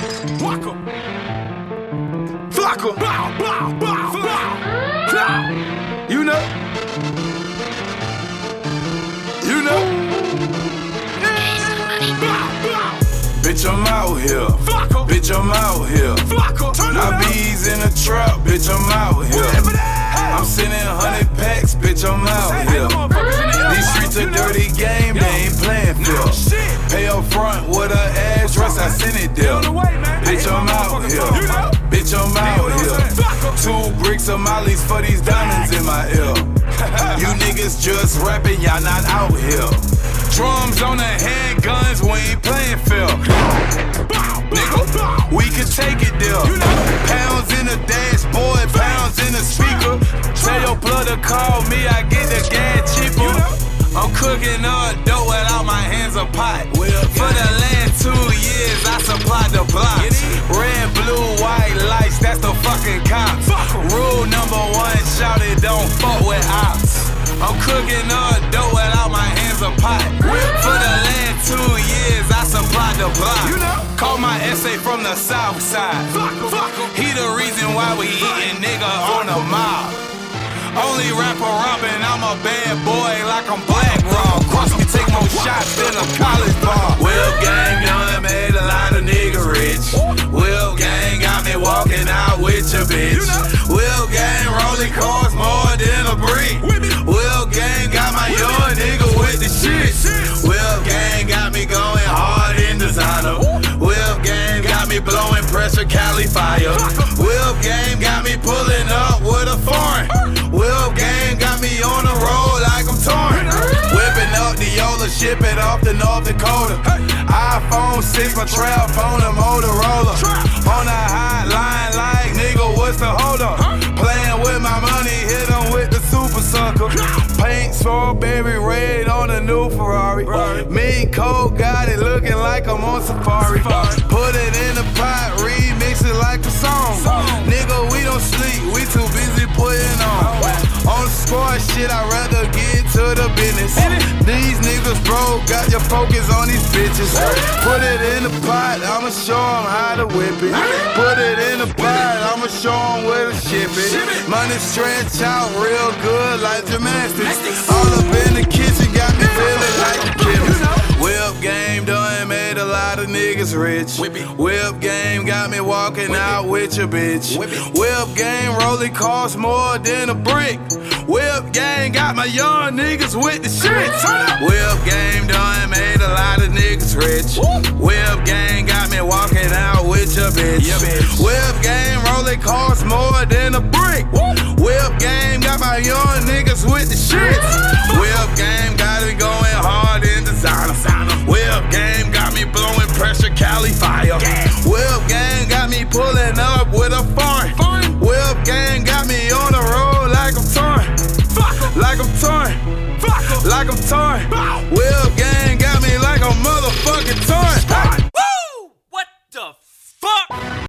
Waka. Flocka. Bow, bow, bow, bow. Bow. You know. You know. Bitch, I'm out here. Flocka. Bitch, I'm out here. Flocka. My bees in the trap. Bitch, I'm out here. I'm sending 100 packs. Bitch, I'm out here. These streets a dirty game. They ain't playing fair. Pay up front with an address. I send it there. Bitch, I'm out here. Bitch, I'm out here. 2 bricks of mollies for these diamonds in my ear. You niggas just rapping. Y'all not out here. Drums on the handguns, we ain't playing fair. Nigga, we can take it there. Pounds in the dashboard, pounds in the speaker. Tell your blood to call me, I get the gas cheaper. I'm cooking up dope without my hands a pot. For the last 2 years, I supplied the blocks. Red, blue, white lights, that's the fucking cops. Rule number 1, shout it, don't fuck with ops. I'm cooking up dope without my hands a pot. For the last 2 years, I supplied the block. Call my essay from the south side. He the reason why we eatin' nigga on the mob. Only rapper robbing, I'm a bad boy like I'm Black Raw. Cross me, take more shots than a college bar. Will gang done made a lot of nigga rich. Will gang got me walking out with your bitch. Will gang rolling cars more than a brick. Will gang got my young nigga with the shit. Will gang got me going hard in designer. Will gang got me blowing pressure Cali fire. Will gang got me pulling up with a foreign. Will gang got me on the road like I'm torn. Whipping up the Yola, ship it off to North Dakota. iPhone 6, my trap phone, a Motorola. On a hotline like, nigga, what's the hold up? Playing with my money, hit 'em with the super sucker. Paint strawberry red on a new Ferrari. Me and Cole got it looking like I'm on safari. Put it in the pot, remix it like a song. Nigga, we don't sleep, we too busy putting on. On the squad shit, I'd rather get to the business. These niggas broke, got your focus on these bitches. Put it in the pot, I'ma show 'em how to whip it. Put it in the pot, I'ma show 'em where to ship it. Money stretch out real good like gymnastics. All up in the kitchen, got me feeling like a chemist. Whip game done made a lot of niggas rich. Whip game got me walking out with your bitch. Whip game rolling costs more than a brick. Whip game got my young niggas with the shit. Whip game done made a lot of niggas rich. Whip game got me walking out with your bitch. Whip game rolling costs more than a brick. Whip game got my young niggas with the shit. Whip game got me going hard in designer. Whip game got me blowing pressure Cali fire. Whip game got me pulling up with a foreign. Whip game got me on the road like I'm torn. Like I'm torn. Like I'm torn. Whip gang got me like a motherfucking torn.